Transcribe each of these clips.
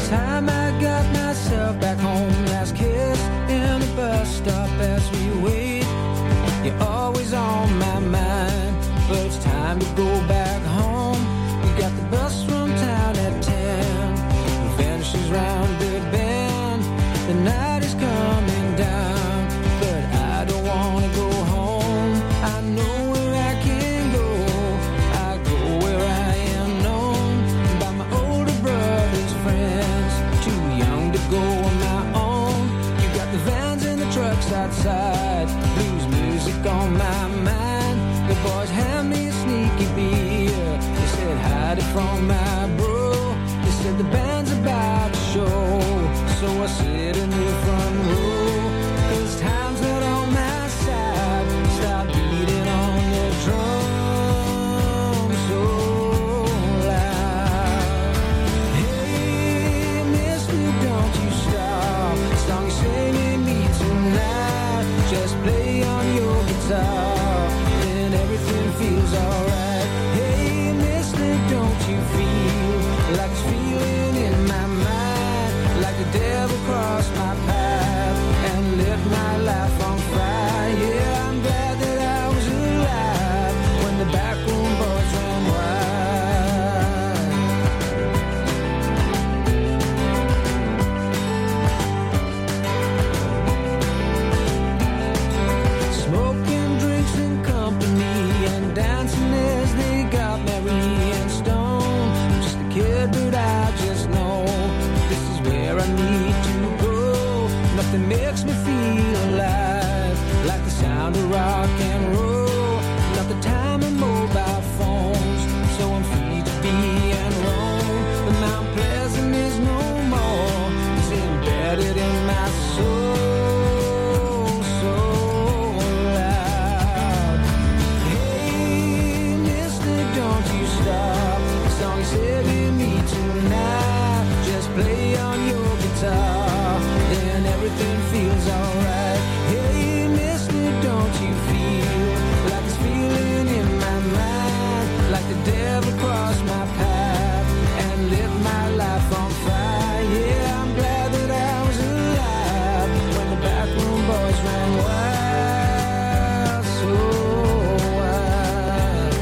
time I got myself back home, last kiss in the bus stop as we wait. You're always on my mind, but it's time to go back home. We got the bus from town at 10, it vanishes round Big Ben. The night is coming down, but I don't want to go home. I know where I can go, I go where I am known by my older brother's friends. Too young to go on my own. You got the vans and the trucks outside, blues music on my mind. The boys hand me a sneaky beer, they said hide it from my bro. They said the band's about to show, so I sit in the front row. 'Cause time's not on my side, stop beating on the drum so loud. Hey, mister, don't you stop, the song you're singing me tonight. Just play on your guitar, then everything feels alright. Hey, mister, don't you feel like it's feeling in my mind, like the devil crossed my path and lit my life on fire. Yeah, I'm glad that I was alive when the backroom boys ran wild. Smoking drinks and company and dancing as they got merry and stoned. Just a kid, but I just know this is where I need to go. Nothing makes me feel alive like the sound of rock and roll. Not the time of mobile phones, so I'm free to be and roam. But Mount Pleasant is no more, it's embedded in my soul, so loud. Hey, mister, don't you stop, the song is hitting me tonight. Just play on your guitar, then everything feels alright. Hey, mister, don't you feel like it's feeling in my mind, like the devil crossed my path and lit my life on fire. Yeah, I'm glad that I was alive when the backroom boys ran wild, so wild.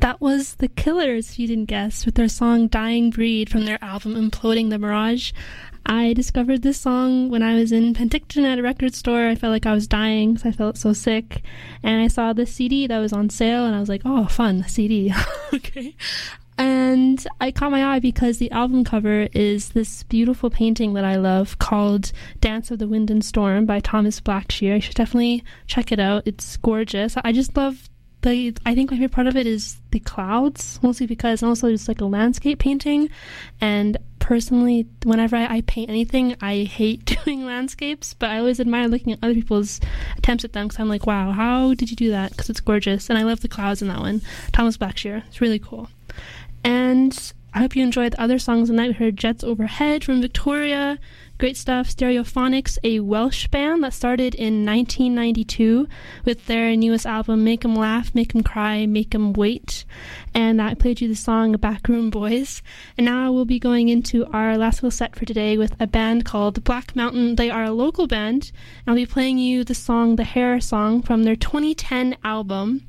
That was The Killers, if you didn't guess, with their song Dying Breed from their album Imploding the Mirage. I discovered this song when I was in Penticton at a record store. I felt like I was dying because I felt so sick. And I saw this CD that was on sale, and I was like, oh, fun, CD. Okay. And I caught my eye because the album cover is this beautiful painting that I love called Dance of the Wind and Storm by Thomas Blackshear. You should definitely check it out. It's gorgeous. I just love I think my favorite part of it is the clouds, mostly because also it's like a landscape painting. And personally, whenever I paint anything, I hate doing landscapes, but I always admire looking at other people's attempts at them because I'm like, wow, how did you do that? Because it's gorgeous. And I love the clouds in that one. Thomas Blackshear. It's really cool. And I hope you enjoyed the other songs tonight. We heard Jets Overhead from Victoria. Great stuff. Stereophonics, a Welsh band that started in 1992 with their newest album, Make 'Em Laugh, Make 'Em Cry, Make 'Em Wait. And I played you the song Backroom Boys. And now we'll be going into our last little set for today with a band called Black Mountain. They are a local band. And I'll be playing you the song, The Hair Song, from their 2010 album,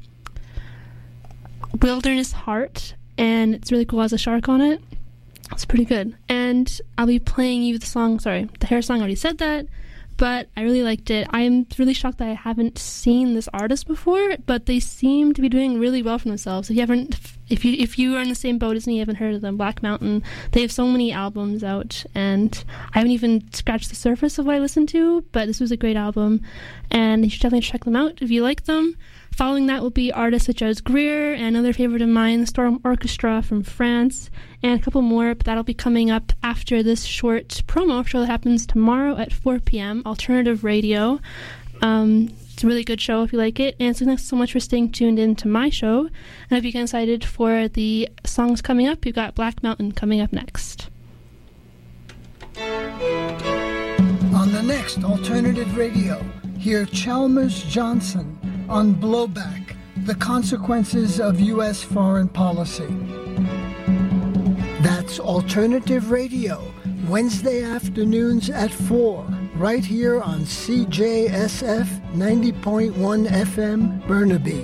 Wilderness Heart. And it's really cool. It has a shark on it. It's pretty good. And I'll be playing you the song, The Hair Song, I already said that, but I really liked it. I am really shocked that I haven't seen this artist before, but they seem to be doing really well for themselves. If you are in the same boat as me, you haven't heard of them, Black Mountain, they have so many albums out, and I haven't even scratched the surface of what I listened to, but this was a great album, and you should definitely check them out if you like them. Following that will be artists such as Greer, and another favorite of mine, Storm Orchestra from France, and a couple more, but that'll be coming up after this short promo show that happens tomorrow at 4 p.m., Alternative Radio. It's a really good show if you like it, and so thanks so much for staying tuned in to my show, and I hope you get excited for the songs coming up. We've got Black Mountain coming up next. On the next Alternative Radio, hear Chalmers Johnson on Blowback, the consequences of U.S. foreign policy. That's Alternative Radio, Wednesday afternoons at 4, right here on CJSF 90.1 FM, Burnaby.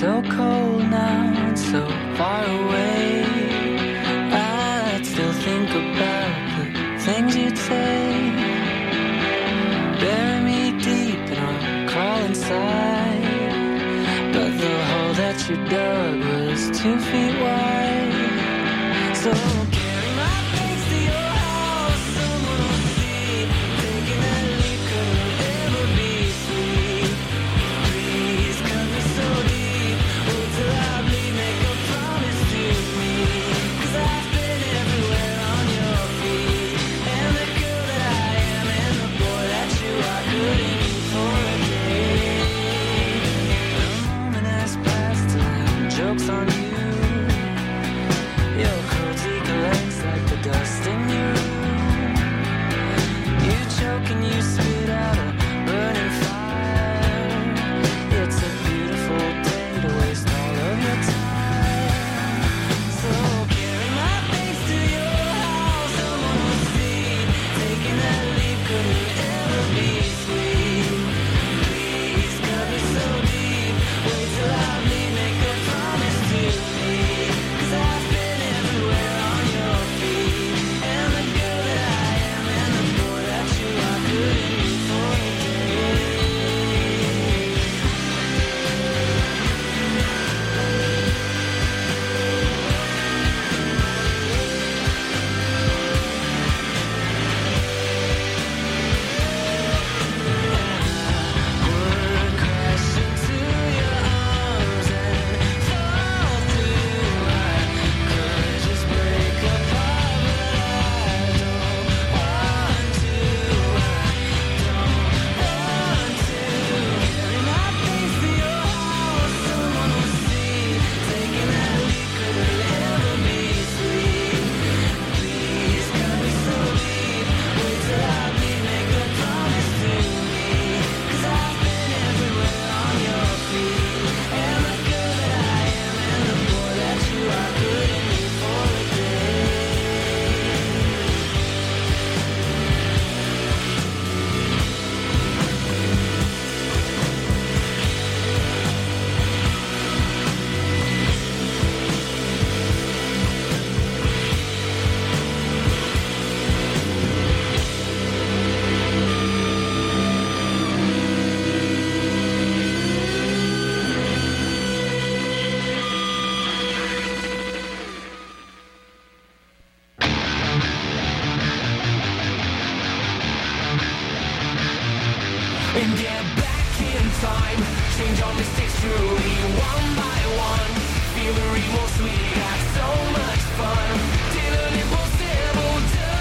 so cold now and so far away. I'd still think about the things you'd say. Bury me deep and I'll crawl inside. But the hole that you dug was 2 feet wide. So carry my face to your house, someone will see. Taking that leap couldn't ever be sweet. Please cut me so deep, wait till I bleed, make a promise to me. 'Cause I've been everywhere on your feet. And the girl that I am and the boy that you are could aim for a day. A moment has passed and joke's on you. Your cruelty collects like the dust in your room. You choke and you spit out a burning fire. It's a beautiful day to waste all of your time. So carry my face to your house, someone will see. Taking that leap couldn't ever be sweet. Please cut me so deep, wait till I bleed, make a promise to me. 'Cause I've been everywhere on your feet. And the girl that I am and the boy that you are could aim for a day. Would crash into your arms and fall through. I could just break apart, but I don't want to. Carry my face to your house, someone will see. Taking that leap couldn't ever be sweet. Please cut me so deep, wait till I bleed, make a promise to me. 'Cause I've been everywhere on your feet. And the girl that I am and the boy that you are could aim for a day. And get back in time, change our mistakes truly, one by one. Feel the remorse, we had so much fun. Till an impossible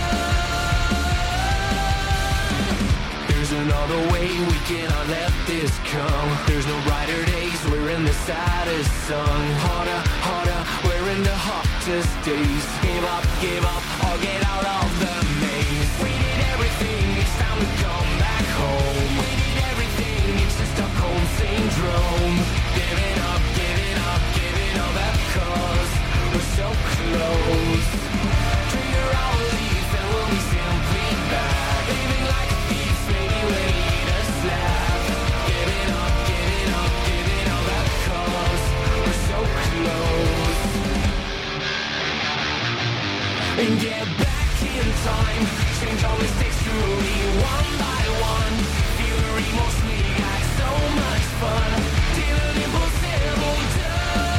done. There's another way, we cannot let this come. There's no brighter days, we're in the saddest sun. Harder, harder, we're in the hottest days. Give up, or get out of the maze. We did everything, it's time to come back home. We did everything, it's the Stockholm syndrome. Giving up, that cause we're so close. Trigger our leaf and we'll be simply back. Living like thieves, maybe wait a slap. Giving up, that cause we're so close. And get back in time, change our mistakes truly, one by one. Feel the remorse, we had so much fun. Till an impossible done.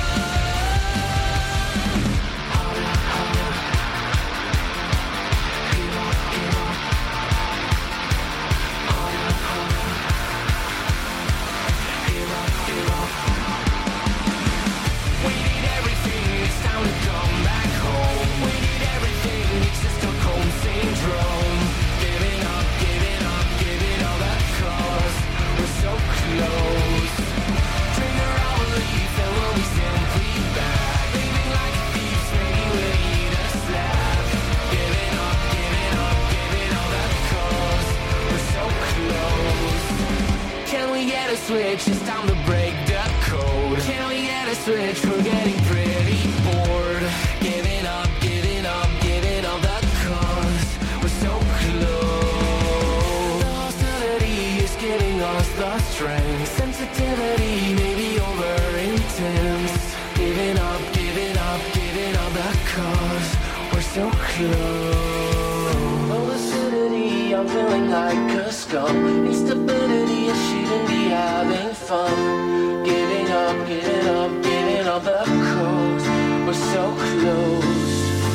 We did everything, it's time to come back home. We did everything, it's the Stockholm syndrome. Giving up, that cause we're so close. Trigger our leaf and we'll be simply back. Living like thieves, maybe wait a slap. Giving up, that cause we're so close. Can we get a switch? It's time to break the code. Can we get a switch? We're getting pretty bored. Giving up, that cause we're so close. The hostility is giving us the strength. Sensitivity may be overintense. close. Oh, lucidity, I'm feeling like a scum. Instability, I shouldn't be having fun. Giving up, giving up, giving up the coast. We're so close.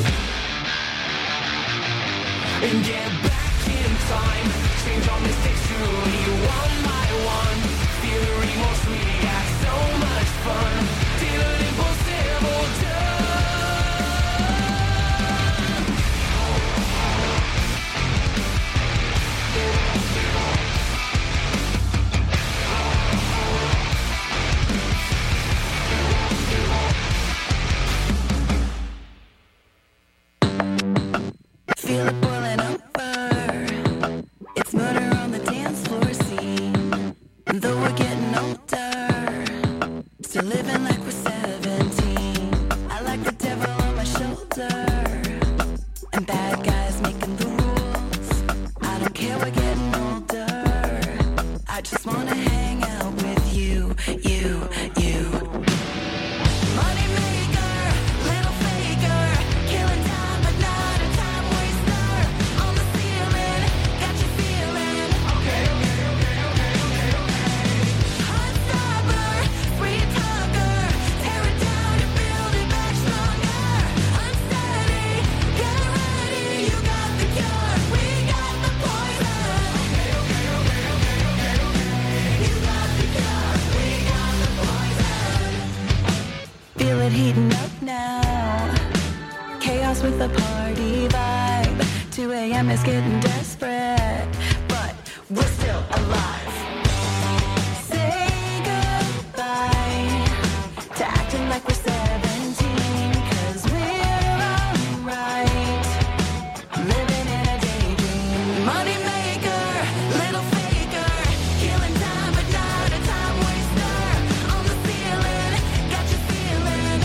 And get back in time. Change all mistakes truly one by one. Feel the remorse, we had so much fun. Till an impossible done. Feel it boiling over. It's murder on the dance floor scene. And though we're getting older, still living like we're 17. I like the devil on my shoulder. And bad guys making the rules. I don't care, we're getting older. I just wanna hang out with you, you, you. Money maker, little faker, killing time but not a time waster. On the ceiling, got you feeling. Okay. Hot stopper, sweet talker, tear it down and build it back stronger. Unsteady, get ready, you got the cure, we got the poison. You got the cure, we got the poison. Feel it heating up now. Chaos with a party vibe. 2 a.m. is getting desperate, but we're still alive. Say goodbye to acting like we're 17, 'cause we're alright. Living in a daydream. Money maker, little faker, killing time but not a time waster. On the ceiling, got you feeling.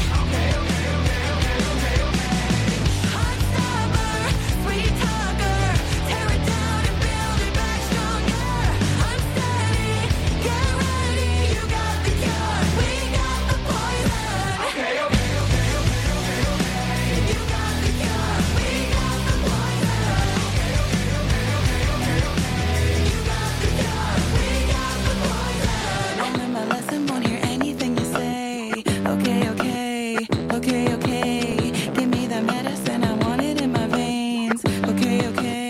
Hot stopper, sweet talker, tear it down and build it back stronger. Unsteady, get ready, you got the cure, we got the poison. You got the cure, we got the poison. You got the cure, we got the poison. Won't learn my lesson, won't hear anything you say. Okay. Give me that medicine, I want it in my veins. Okay.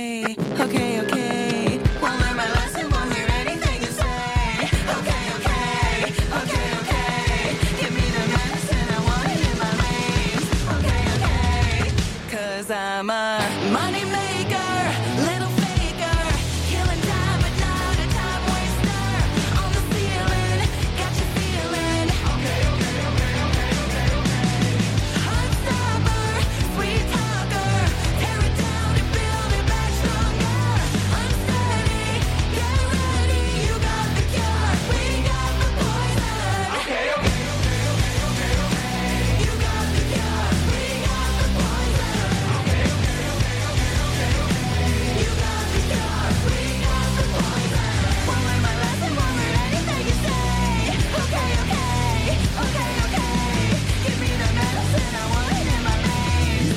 Won't learn my lesson, won't hear anything you say. Okay. Give me the medicine, I want it in my veins. Okay. 'Cause I'm a money maker, little faker, killing time but not a time waster. On the ceiling, got you feeling. Hot stopper, sweet talker, tear it down and build it back stronger. Unsteady, get ready, you got the cure, we got the poison. You got the cure, we got the poison. You got the cure, we got the poison. Won't learn my lesson, won't learn anything you say. Okay. Give me the medicine, I want it in my veins.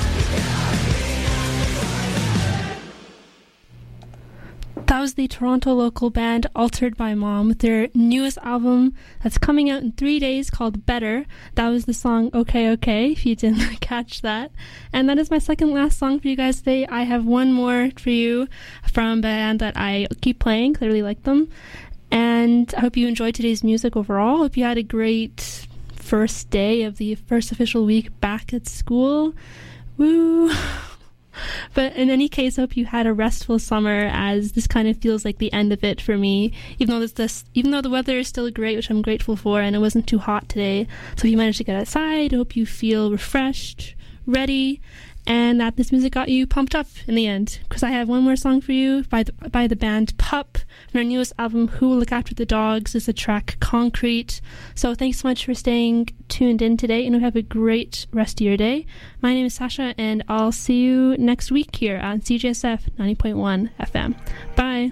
That was the Toronto local band Altered by Mom with their newest album that's coming out in 3 days called Better. That was the song Okay, if you didn't catch that. And that is my second last song for you guys today. I have one more for you from a band that I keep playing because I really like them. And I hope you enjoyed today's music overall. Hope you had a great first day of the first official week back at school. Woo! But in any case, I hope you had a restful summer, as this kind of feels like the end of it for me. Even though the weather is still great, which I'm grateful for, and it wasn't too hot today. So if you managed to get outside, I hope you feel refreshed, ready, and that this music got you pumped up in the end. Because I have one more song for you by the band Pup from their newest album, Who Will Look After the Dogs, is the track Concrete. So thanks so much for staying tuned in today, and have a great rest of your day. My name is Sasha, and I'll see you next week here on CJSF 90.1 FM. Bye.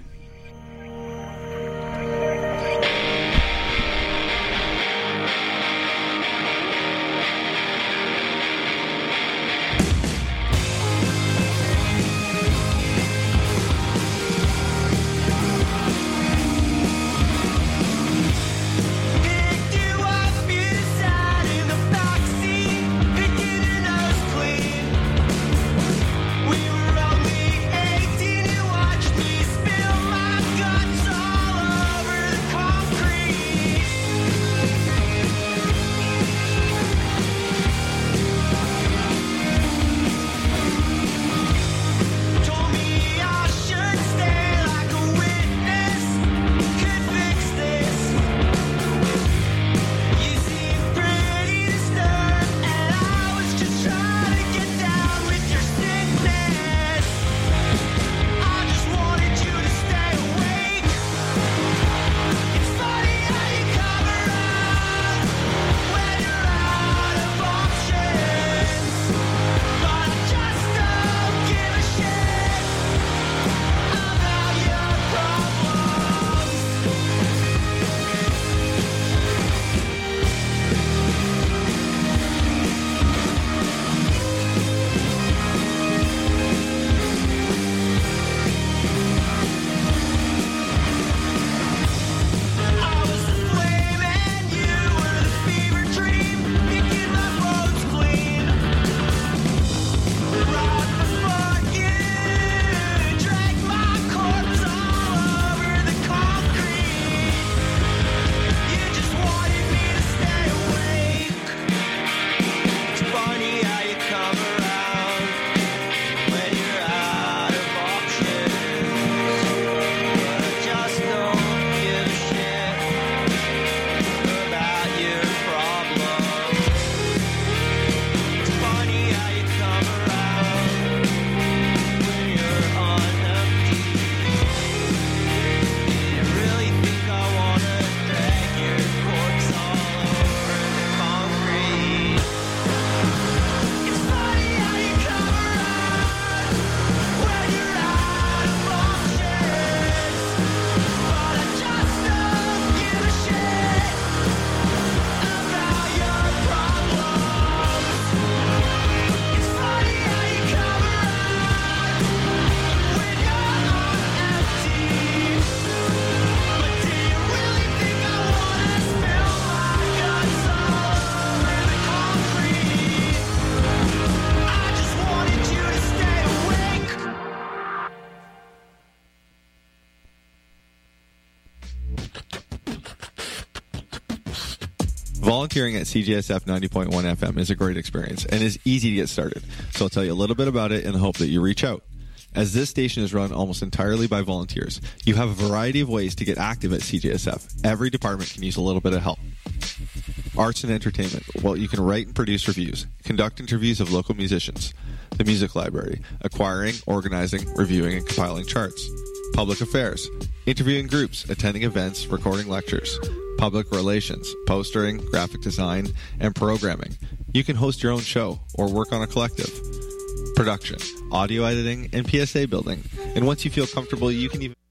Volunteering at CJSF 90.1 FM is a great experience and is easy to get started, so I'll tell you a little bit about it in the hope that you reach out. As this station is run almost entirely by volunteers, you have a variety of ways to get active at CJSF. Every department can use a little bit of help. Arts and entertainment. Well, you can write and produce reviews, conduct interviews of local musicians, the music library, acquiring, organizing, reviewing, and compiling charts. Public affairs. Interviewing groups, attending events, recording lectures. Public relations, postering, graphic design, and programming. You can host your own show or work on a collective. Production, audio editing, and PSA building. And once you feel comfortable, you can even